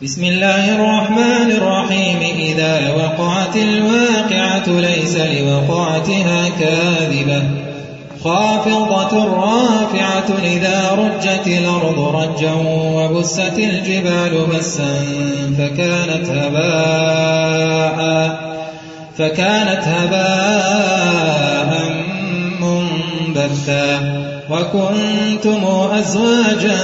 بسم الله الرحمن الرحيم. إذا وقعت الواقعة ليس لوقعتها كاذبة خافضة رافعة إذا رجت الأرض رجا وبست الجبال بسا فكانت هباء منبثا وكنتم أزواجا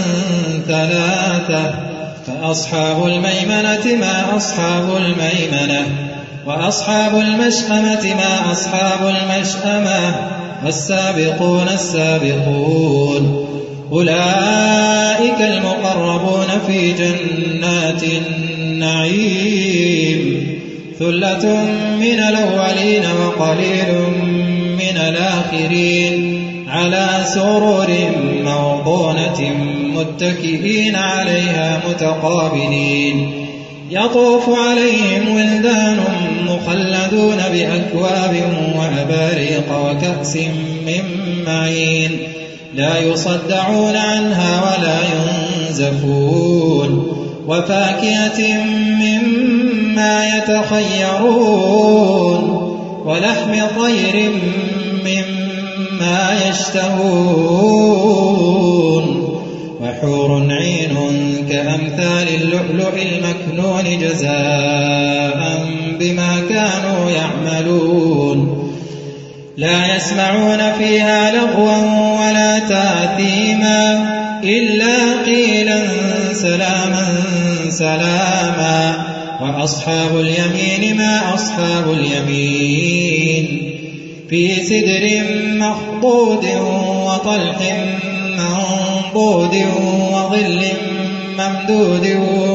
ثلاثة فأصحاب الميمنة ما أصحاب الميمنة وأصحاب المشأمة ما أصحاب المشأمة والسابقون السابقون أولئك المقربون في جنات النعيم ثلة من الأولين وقليل من الآخرين على سرر موضونة متكئين عليها متقابلين يطوف عليهم ولدان مخلدون بأكواب وأباريق وكأس من معين لا يصدعون عنها ولا ينزفون وفاكهة مما يتخيرون ولحم طير مما يشتهون وحور عين كأمثال اللؤلؤ المكنون جزاء بما كانوا يعملون لا يسمعون فيها لغوا ولا تأثيما إلا قيلا سلاما سلاما وأصحاب اليمين ما أصحاب اليمين في سدر مخضود وطلح منضود وظل ممدود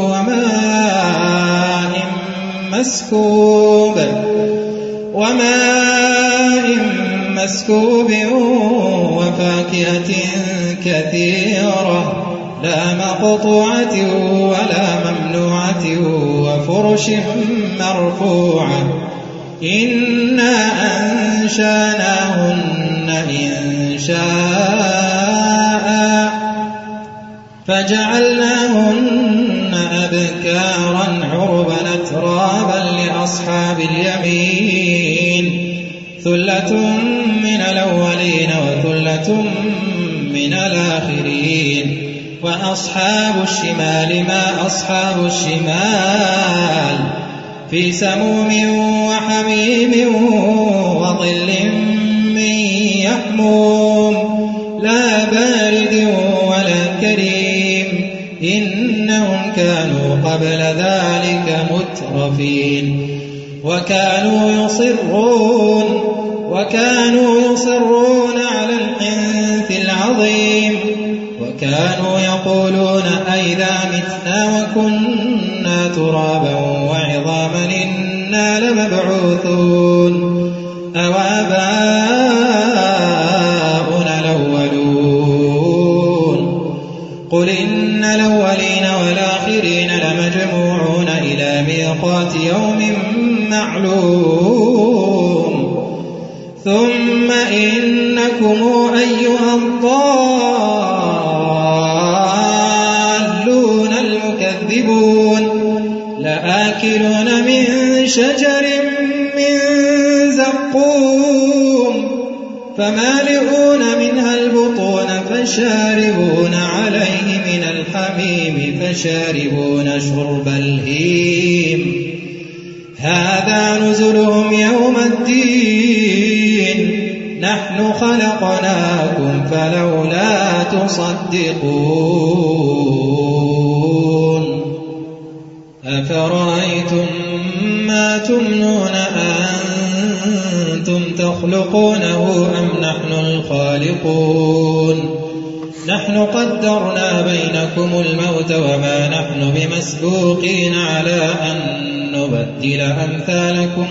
وماء مسكوب وفاكهة كثيرة لا مقطوعة ولا ممنوعة وفرش مرفوعة إنا أنشاناهن إنشاء فجعلناهن أبكارا عربا أترابا لأصحاب اليمين ثلة من الأولين وثلة من الآخرين وأصحاب الشمال ما أصحاب الشمال في سموم وحميم وظل من يحموم لا بارد ولا كريم إنهم كانوا قبل ذلك مترفين وكانوا يصرون على الحنث العظيم وكانوا يقولون أئذا متنا وكنا ترابا وعظاما إنا لمبعوثون أو آباؤنا الأولون قل إن الأولين والآخرين لمجموعون إلى ميقات يوم معلوم ثم إنكم أيها الضالون المكذبون لآكلون من شجر من زقوم فمالئون منها البطون فشاربون عليه من الحميم فشاربون شرب الهيم هذا نزلهم يوم الدين نحن خلقناكم فلولا تصدقون أفرأيتم ما تمنون أنتم تخلقونه أم نحن الخالقون نحن قدرنا بينكم الموت وما نحن بمسبوقين على أن نبدل أمثالكم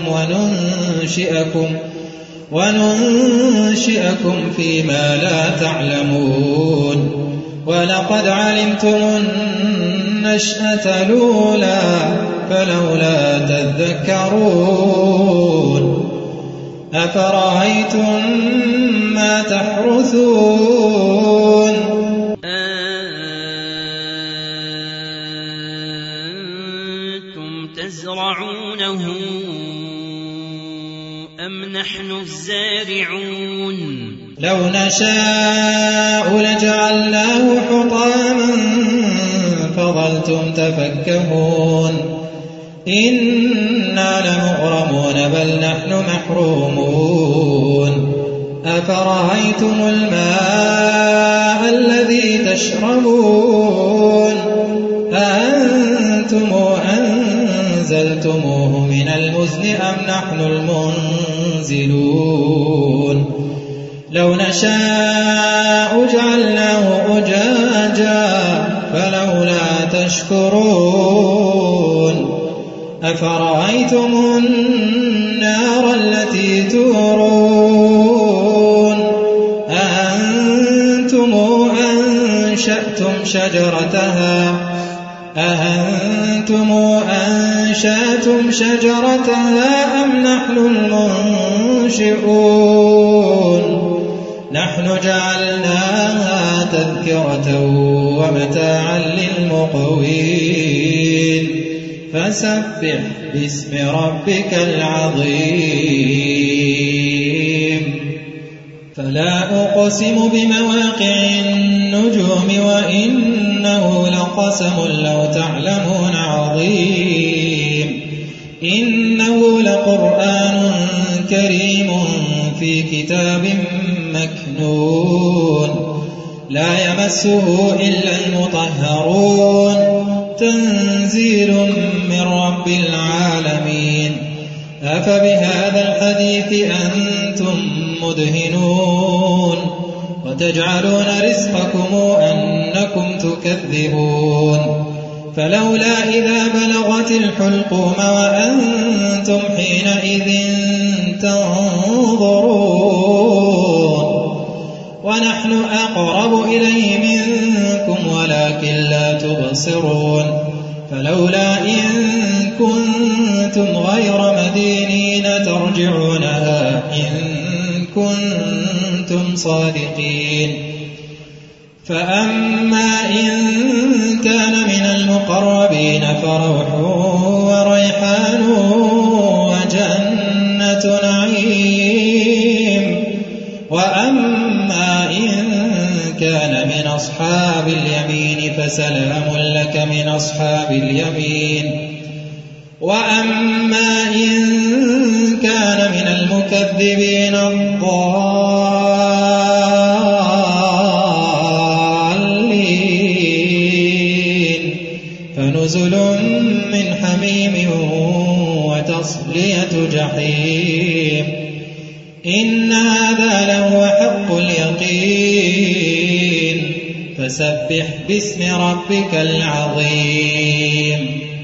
وننشئكم فيما لا تعلمون ولقد علمتم النشأة الأولى فلولا تذكرون أفرأيتم ما تحرثون تزرعونه أم نحن الزارعون لو نشاء لجعلناه حطاما فظلتم تفكهون إنا لمغرمون بل نحن محرومون أفرأيتم الماء الذي تشربون أأنتم أنزلتموه من المزن أم نحن المنزلون لو نشاء جعلناه أجاجا فلولا تشكرون أفرأيتم النار التي تورون أأنتم أنشأتم شجرتها أم نحن المنشئون نحن جعلناها تذكرة ومتاعا للمقوين فسبح باسم ربك العظيم فلا أقسم بمواقع النجوم وإنه لقسم لو تعلمون عظيم إنه لقرآن كريم في كتاب مكنون لا يمسه إلا المطهرون تنزيل من رب العالمين أفبهذا الحديث أنتم مدهنون وتجعلون رزقكم أنكم تكذبون فلولا إذا بلغت الحلقوم وأنتم حينئذ تنظرون ونحن أقرب إليه منكم ولكن لا تبصرون فلولا إن كنتم غير مدينين ترجعونها إن كنتم صادقين فأما إن كان من المقربين فروح وريحان وجنة نعيم وأما إن كان من أصحاب اليمين فسلام لك من أصحاب اليمين وأما إن كان من المكذبين الضالين فنزل من حميم وتصلية جحيم إن هذا لهو حق اليقين فسبح باسم ربك العظيم